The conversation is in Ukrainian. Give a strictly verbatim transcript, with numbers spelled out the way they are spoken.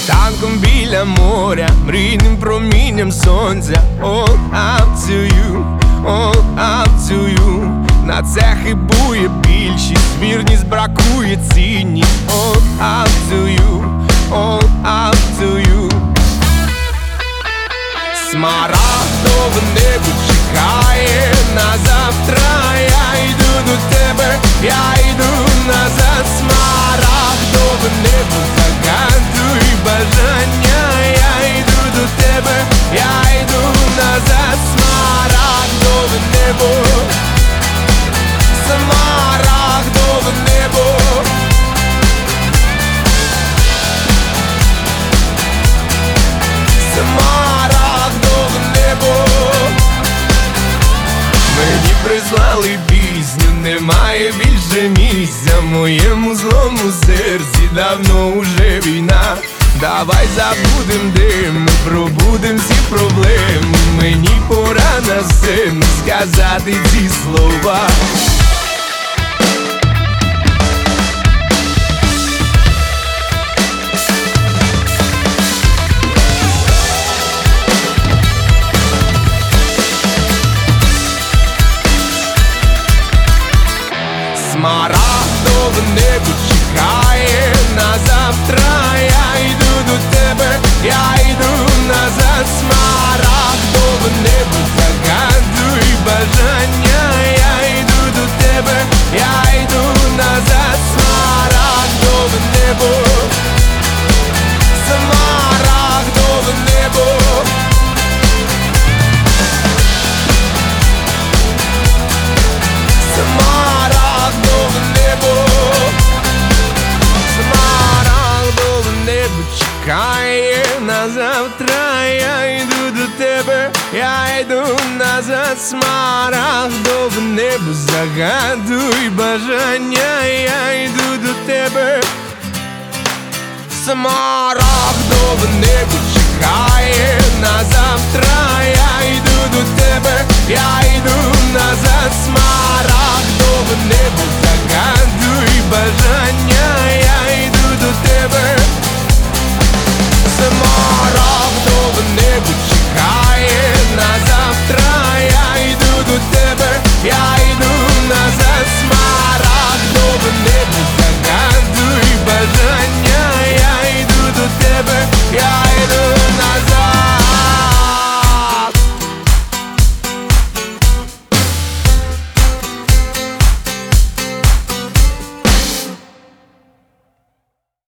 світанком біля моря, мрійним промінням сонця. All up to you, all up to you. На це хибує більшість, вірність бракує цінність. All up to you, all up to you. Смарагдове небо чекає на завтра. Я йду до тебе, я йду назад. Смарагдове небо, загадуй бажання. Я йду до тебе, я йду назад. Смарагдове небо, смарагдове небо. Смарагдове небо. Мені прислали пісню, немає більше місця в моєму злому серці, давно уже війна. Давай забудем дим, ми пробудем всі проблеми. Мені пора на сцену сказати ці слова. Смарагдове небо чекає на завтра. Я йду до тебе, я йду назад. Смарагдове небо, загадуй бажання. Я йду до тебе, я йду назад. Смарагдове небо, смарагдове небо. Смарагдове небо, смарагдове небо чекає на завтра. Я йду до тебе, я йду назад. Смарагдове небо, загадуй бажання. Я йду до тебе. Смарагдове небо чекає на завтра. Я йду до тебе, я